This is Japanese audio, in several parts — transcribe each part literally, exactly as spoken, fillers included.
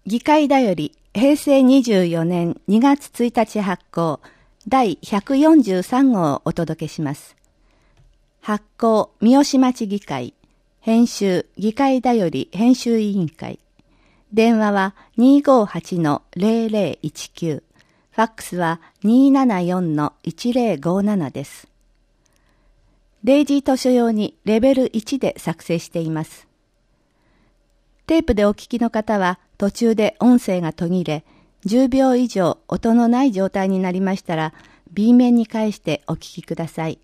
議会だよりへいせいにじゅうよねんにがつついたち発行だいひゃくよんじゅうさんごうをお届けします。発行三好町議会、編集議会だより編集委員会、電話は にーごーはちのぜろぜろいちきゅう、ファックスは にーななよんのいちぜろごーななです。デイジー図書用にレベルいちで作成しています。テープでお聞きの方は途中で音声が途切れ、じゅうびょう以上音のない状態になりましたら、B 面に返してお聞きください。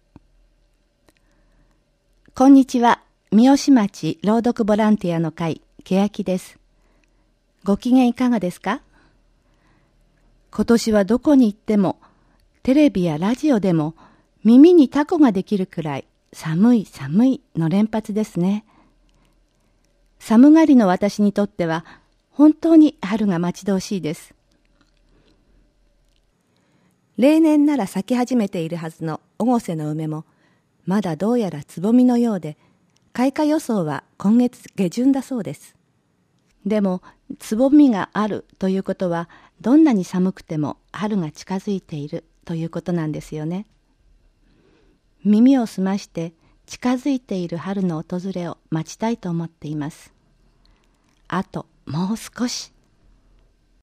こんにちは。三好町朗読ボランティアの会、欅です。ご機嫌いかがですか？今年はどこに行っても、テレビやラジオでも耳にタコができるくらい寒い寒いの連発ですね。寒がりの私にとっては本当に春が待ち遠しいです。例年なら咲き始めているはずの越生の梅もまだどうやらつぼみのようで、開花予想は今月下旬だそうです。でもつぼみがあるということは、どんなに寒くても春が近づいているということなんですよね。耳を澄まして近づいている春の訪れを待ちたいと思っています。あともう少し。